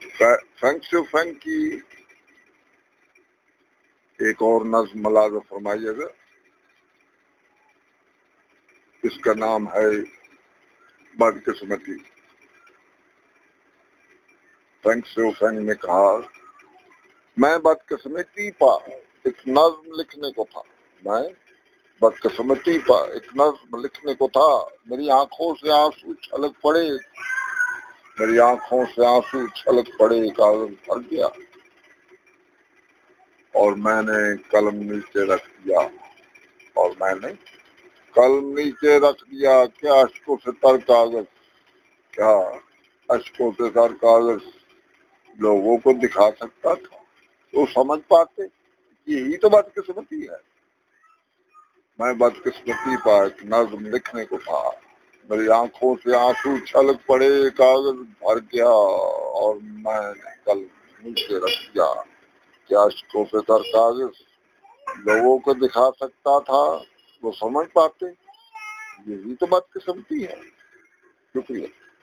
FAANG سے FAANG کی ایک اور نظم ملاحظہ فرمائیے گا، اس کا نام ہے بدقسمتی۔ فینگ سے فینگ نے کہا میں بدقسمتی پا ایک نظم لکھنے کو تھا، میں بدقسمتی پا ایک نظم لکھنے کو تھا، میری آنکھوں سے آنسو چھلک پڑے، میری آنکھوں سے آنسو چھلک پڑے، کاغذ پھٹ گیا اور میں نے قلم نیچے رکھ دیا، اور میں نے قلم نیچے رکھ دیا، کیا اشکوں سے تر کاغذ، کیا اشکوں سے تر کاغذ لوگوں کو دکھا سکتا تھا، تو سمجھ پاتے، یہی تو بدقسمتی ہے۔ میں بدقسمتی پا ایک نظم لکھنے کو تھا، میری آنکھوں سے آنسو چھلک پڑے، کاغذ بھر گیا اور میں نے قلم نیچے رکھ دیا، کیا اشکوں سے تر کاغذ لوگوں کو دکھا سکتا تھا، وہ سمجھ پاتے، یہی تو بدقسمتی ہے۔ شکریہ۔